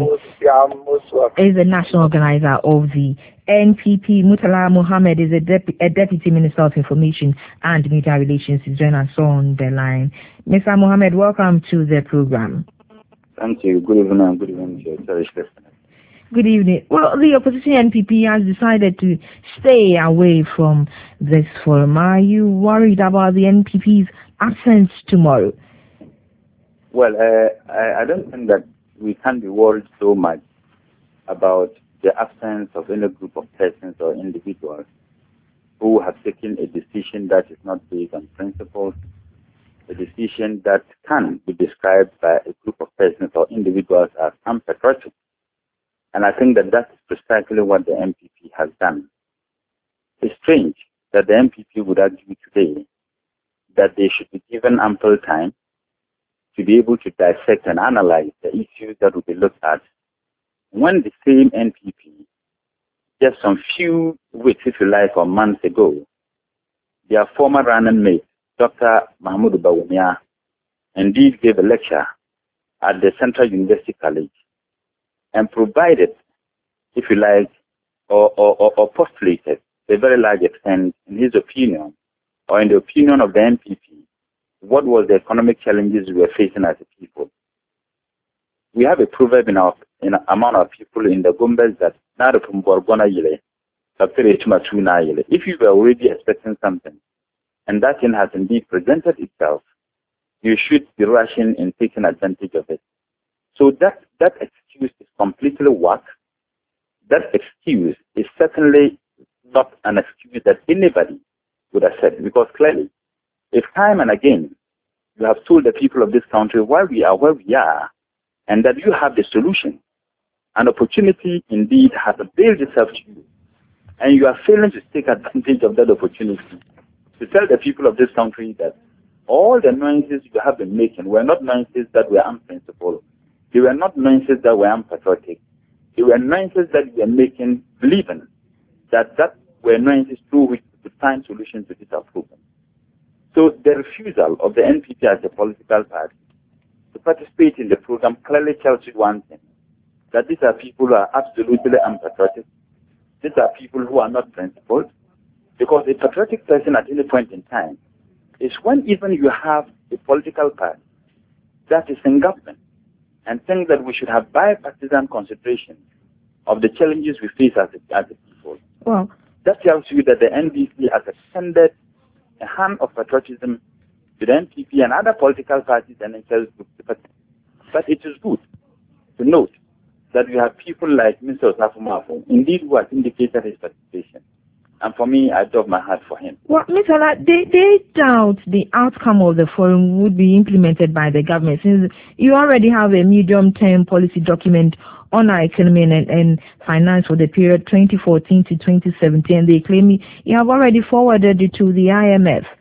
is the national organizer of the N P P. Murtala Mohammed is a, Dep- a Deputy Minister of Information and Media Relations. He's joining us on the line. Mister Mohammed, welcome to the program. Thank you. Good evening. Good evening to your listeners. Good evening. Well, the opposition N P P has decided to stay away from this forum. Are you worried about the N P P's absence tomorrow? Well, uh, I, I don't think that we can be worried so much about the absence of any group of persons or individuals who have taken a decision that is not based on principles, a decision that can be described by a group of persons or individuals as unpatriotic. And I think that that is precisely what the N P P has done. It's strange that the N P P would argue today that they should be given ample time to be able to dissect and analyze the issues that will be looked at, when the same N P P, just some few weeks, if you like, or months ago, their former running mate, Doctor Mahmoud Bawumia, indeed gave a lecture at the Central University College and provided, if you like, or, or, or, or postulated to a very large extent, in his opinion, or in the opinion of the N P P, what was the economic challenges we were facing as a people. we have a proverb in our in among our people in the Gombes that if you were already expecting something and that thing has indeed presented itself, you should be rushing in taking advantage of it. So that, that excuse is completely whack. That excuse is certainly not an excuse that anybody would accept, because clearly, if time and again you have told the people of this country why we are where we are, and that you have the solution, an opportunity indeed has availed itself to you, and you are failing to take advantage of that opportunity to tell the people of this country that all the noises you have been making were not noises that were unprincipled. They were not noises that were unpatriotic. They were noises that you were making, believing that that were noises through which we could find solutions to this problem. So the refusal of the N P P as a political party to participate in the program clearly tells you one thing, that these are people who are absolutely unpatriotic. These are people who are not principled, because a patriotic person at any point in time is when even you have a political party that is in government and think that we should have bipartisan consideration of the challenges we face as a, as a people. Well, that tells you that the N D C has extended a hand of patriotism to the N P P and other political parties and themselves. But it is good to note that we have people like Mister Osafo, indeed, who has indicated his participation. And for me, I dug my heart for him. Well, Mister Ola, they, they doubt the outcome of the forum would be implemented by the government, since you already have a medium-term policy document on our economy and, and finance for the period twenty fourteen to twenty seventeen. They claim you have already forwarded it to the I M F.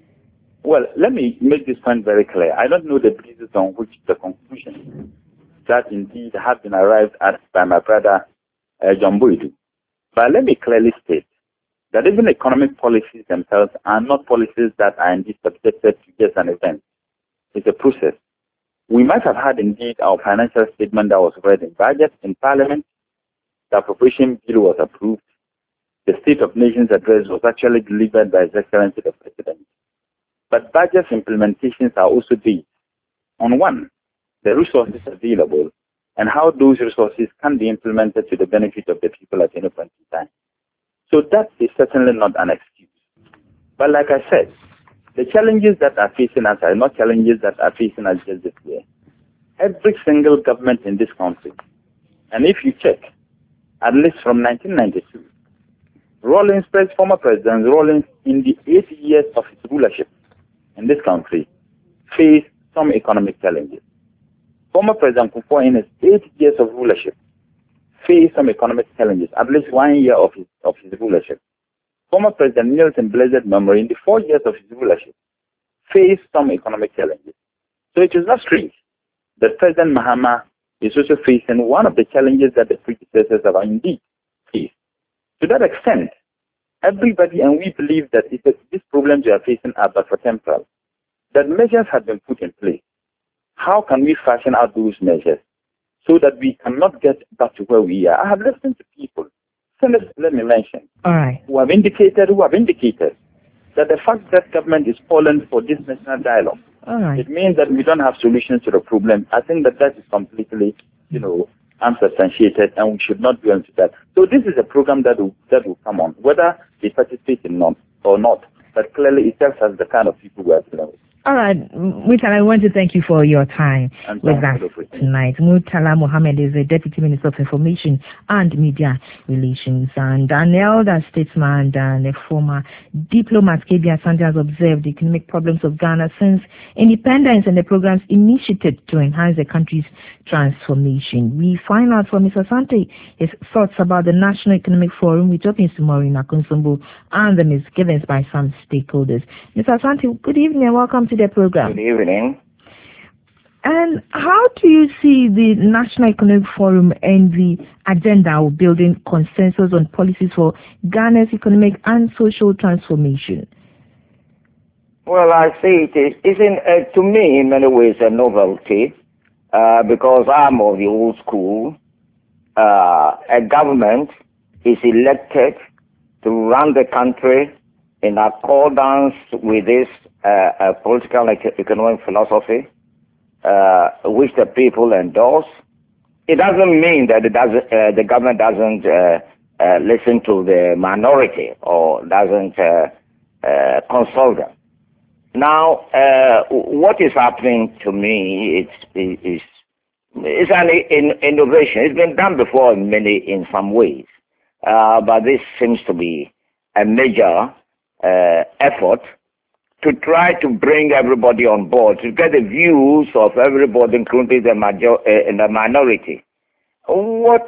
Well, let me make this point very clear. I don't know the basis on which the conclusion that indeed have been arrived at by my brother uh, John Boydu. But let me clearly state that even economic policies themselves are not policies that are indeed subjected to just an event. It's a process. We might have had indeed our financial statement that was read in budget in Parliament. The appropriation bill was approved. The State of Nations address was actually delivered by His Excellency the President. But budget implementations are also based on one, the resources available, and how those resources can be implemented to the benefit of the people at any point in time. So that is certainly not an excuse. But like I said, the challenges that are facing us are not challenges that are facing us just this year. Every single government in this country, and if you check, at least from nineteen ninety-two, Rawlings, former President Rawlings, in the eight years of his rulership in this country, faced some economic challenges. Former President Kufuor, in his eight years of rulership, faced some economic challenges, at least one year of his, of his rulership. Former President Nelson Blessed Memory, in the four years of his rulership, faced some economic challenges. So it is not strange that President Mahama is also facing one of the challenges that the predecessors have indeed faced. To that extent, everybody, and we believe that if these problems we are facing are but for temporal, that measures have been put in place. How can we fashion out those measures so that we cannot get back to where we are? I have listened to people, senators, let me mention, All right. who have indicated, who have indicated that the fact that government is calling for this national dialogue, All right. it means that we don't have solutions to the problem. I think that that is completely, you know, unsubstantiated, and we should not go into that. So this is a program that will, that will come on, whether they participate in not or not. But clearly, it tells us the kind of people we are dealing with. All right, Murtala, I want to thank you for your time And with us tonight. Murtala Mohammed is the Deputy Minister of Information and Media Relations, and an elder statesman and a former diplomat. K B Asante has observed the economic problems of Ghana since independence and the programs initiated to enhance the country's transformation. We find out from Mister Asante his thoughts about the National Economic Forum, which opens tomorrow in Akunsumbu, and the misgivings by some stakeholders. Mister Asante, good evening and welcome to the program. Good evening. And how do you see the National Economic Forum and the agenda of building consensus on policies for Ghana's economic and social transformation? Well, I see it is, isn't, uh, to me, in many ways, a novelty, uh, because I'm of the old school. Uh, a government is elected to run the country in accordance with this uh, uh, political and economic philosophy, uh, which the people endorse, it doesn't mean that it doesn't, uh, the government doesn't uh, uh, listen to the minority or doesn't uh, uh, consult them. Now, uh, what is happening to me is, is, is an in, innovation. It's been done before in many, in some ways, uh, but this seems to be a major uh, effort to try to bring everybody on board, to get the views of everybody, including the major uh, the minority. What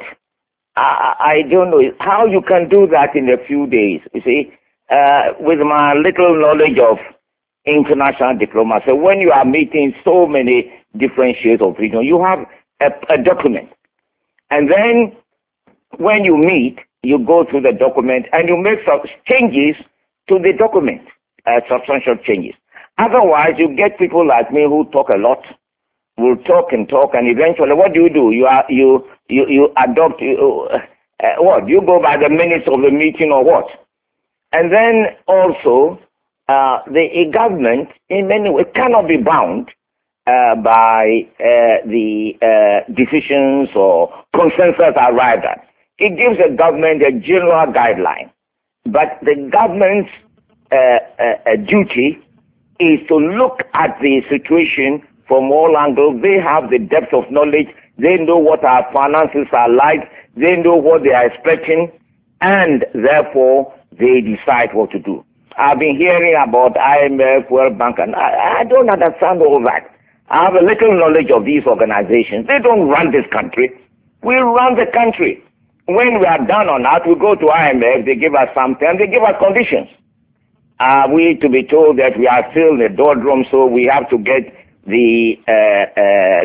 I, I don't know is how you can do that in a few days. You see, uh, with my little knowledge of international diplomacy, when you are meeting so many different shades of opinion, you have a, a document. And then when you meet, you go through the document and you make some changes to the document, uh, substantial changes. Otherwise, you get people like me who talk a lot, will talk and talk, and eventually what do you do? You are, you, you, you adopt, you, uh, what? You go by the minutes of the meeting or what? And then also, Uh, the government, in many ways, cannot be bound uh, by uh, the uh, decisions or consensus arrived at. It gives the government a general guideline, but the government's uh, uh, duty is to look at the situation from all angles. They have the depth of knowledge. They know what our finances are like. They know what they are expecting, and therefore they decide what to do. I've been hearing about I M F, World Bank, and I, I don't understand all that. I have a little knowledge of these organizations. They don't run this country. We run the country. When we are done on that, we go to I M F, they give us something, and they give us conditions. Are we to be told that we are still in the doldrum, so we have to get the uh, uh,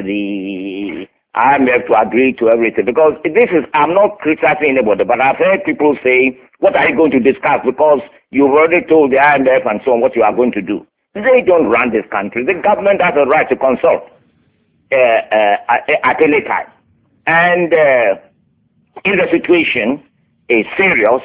the I M F to agree to everything? Because this is, I'm not criticizing anybody, but I've heard people say, what are you going to discuss? Because you've already told the I M F and so on what you are going to do. They don't run this country. The government has a right to consult uh, uh, at any time. And uh, if the situation is serious,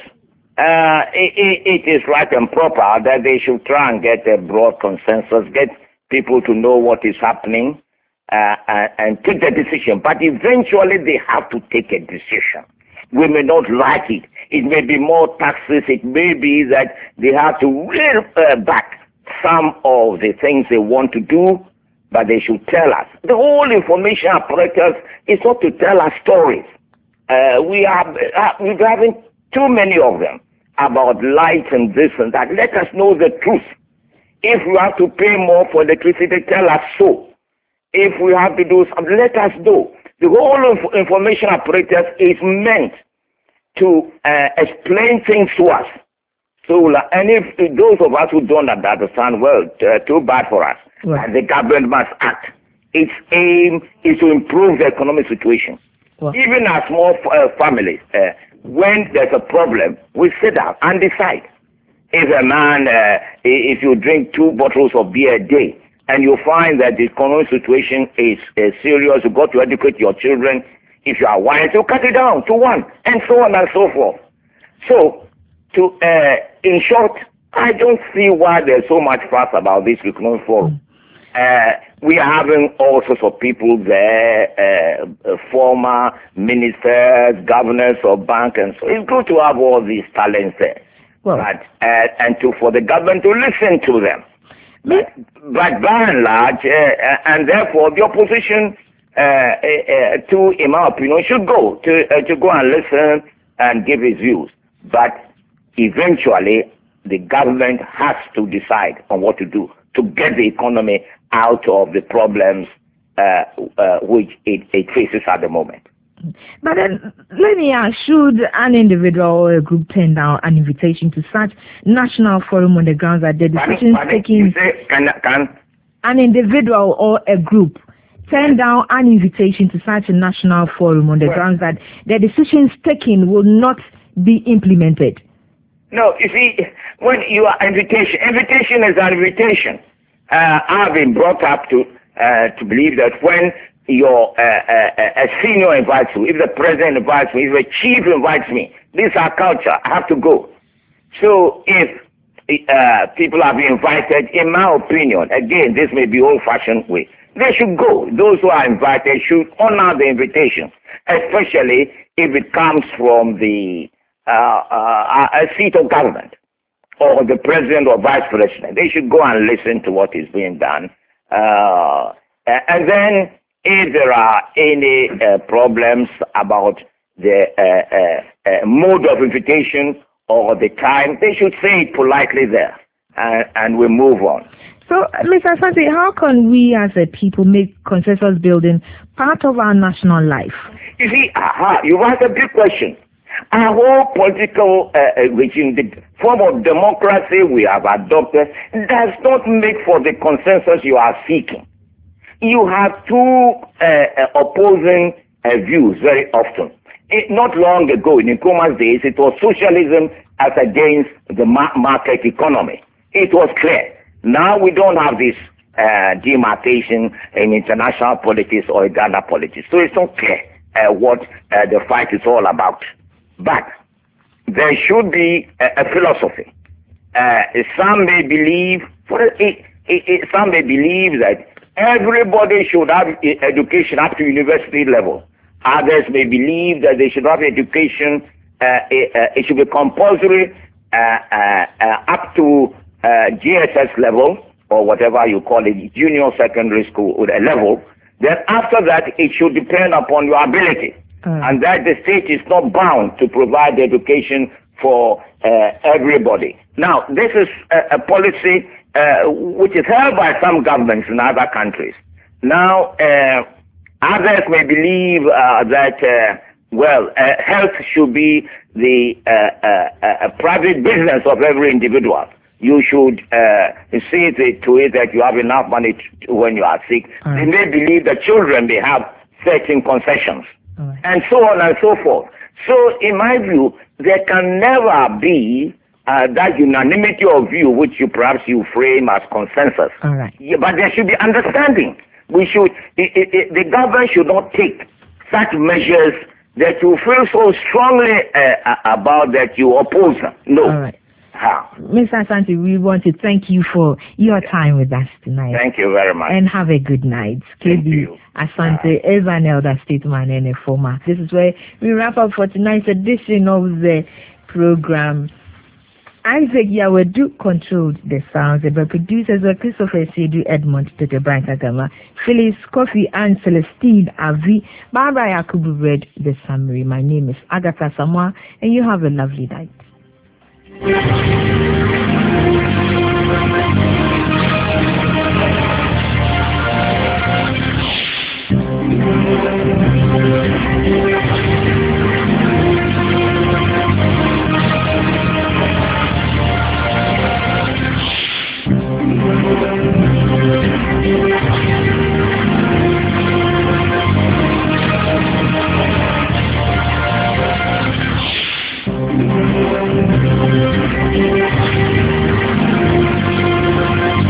uh, it, it is right and proper that they should try and get a broad consensus, get people to know what is happening, uh, and, and take the decision. But eventually they have to take a decision. We may not like it. It may be more taxes. It may be that they have to reel uh, back some of the things they want to do, but they should tell us. The whole information apparatus is not to tell us stories. Uh, we are uh, we're having too many of them about light and this and that. Let us know the truth. If we have to pay more for electricity, tell us so. If we have to do something, let us know. The whole inf information apparatus is meant to uh, explain things to us. So, uh, and if, if those of us who don't understand, well, uh, too bad for us. Right. And the government must act. Its aim is to improve the economic situation. Well, even as small uh, families, uh, when there's a problem, we sit down and decide. If a man, uh, if you drink two bottles of beer a day, and you find that the economic situation is uh, serious, you've got to educate your children. If you are wise, you cut it down to one, and so on and so forth. So, to uh, in short, I don't see why there's so much fuss about this economic forum. Uh, we are having all sorts of people there, uh, uh, former ministers, governors of banks, and so it's good to have all these talents there. Well, but, uh, and to for the government to listen to them. But, but by and large, uh, and therefore the opposition, uh, uh, to, in my opinion, should go to uh, to go and listen and give his views. But eventually, the government has to decide on what to do to get the economy out of the problems uh, uh, which it, it faces at the moment. But then, let me ask, should an individual or a group turn down an invitation to such national forum on the grounds that the decisions taken... Can, can? An individual or a group turn down an invitation to such a national forum on the well, grounds that the decisions taken will not be implemented? No, you see, when you are invitation, invitation is an invitation. Uh, I've been brought up to uh, to believe that when your uh, uh, a senior invites you, if the president invites me, if the chief invites me, this is our culture. I have to go. So if uh, people have been invited, in my opinion, again, this may be old-fashioned way. they should go. Those who are invited should honor the invitation, especially if it comes from the uh, uh, a seat of government or the president or vice president. They should go and listen to what is being done. Uh, and then if there are any uh, problems about the uh, uh, uh, mode of invitation or the time, they should say it politely there, and, and we move on. So, Mister Asante, how can we as a people make consensus building part of our national life? You see, aha, you asked a big question. Our whole political uh, regime, the form of democracy we have adopted, does not make for the consensus you are seeking. You have two uh, opposing uh, views very often. It, not long ago, in Nkrumah's days, it was socialism as against the ma market economy. It was clear. Now we don't have this uh, demarcation in international politics or in Ghana politics. So it's not clear uh, what uh, the fight is all about. But there should be a, a philosophy. Uh, some may believe, for it, it, it, some may believe that everybody should have education up to university level. Others may believe that they should have education, uh, it, uh, it should be compulsory uh, uh, uh, up to uh, G S S level, or whatever you call it, junior secondary school level. Then after that, it should depend upon your ability. Mm. And that the state is not bound to provide education for uh, everybody. Now, this is a, a policy uh, which is held by some governments in other countries. Now, uh, others may believe uh, that, uh, well, uh, health should be the uh, uh, uh, private business of every individual. You should uh, see to it that you have enough money to, when you are sick. Mm. They may believe that children may have certain concessions, mm. and so on and so forth. So, in my view, there can never be uh, that unanimity of view which you perhaps you frame as consensus. All right. Yeah, but there should be understanding. We should, it, it, it, the government should not take such measures that you feel so strongly uh, about that you oppose them. No. All right. How? Mister Asante, we want to thank you for your time with us tonight. Thank you very much. And have a good night. K B Asante is an elder statesman and a former. This is where we wrap up for tonight's edition of the program. Isaac Yawedu controlled the sounds. The producers were Christopher Sedu, Edmond Tete Brankagama, Phyllis Kofi, and Celestine Avi. Barbara Yakubu read the summary. My name is Agatha Samoa, and you have a lovely night. Thank you.